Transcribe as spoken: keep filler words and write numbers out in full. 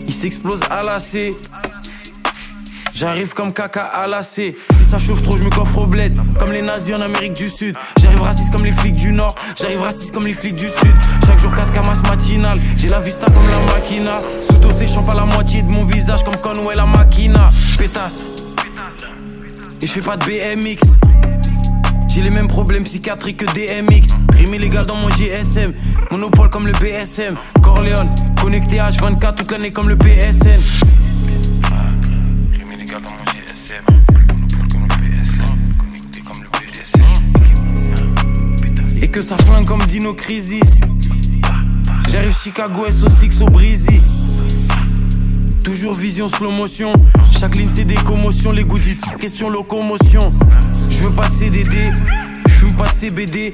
il s'explose à la C. J'arrive comme caca à la C. Si ça chauffe trop, je me coffre au bled. Comme les nazis en Amérique du Sud. J'arrive raciste comme les flics du Nord. J'arrive raciste comme les flics du Sud. Chaque jour quatre camas matinales. J'ai la vista comme la machina. Sous séchant pas la moitié de mon visage comme Conway la machina. Pétasse. Et je fais pas de B M X. J'ai les mêmes problèmes psychiatriques que D M X. Rime illégal dans mon G S M. Monopole comme le B S M. Corleone, connecté H vingt-quatre toute l'année comme le P S N. Rime illégal dans mon G S M. Monopole comme le P S N. Connecté comme le P S N. Et que ça flingue comme Dino Crisis. J'arrive Chicago S O six au Breezy. Toujours vision slow motion. Chaque ligne c'est des commotions. Les goodies, question locomotion. Je veux pas de C D D, je fume pas de C B D.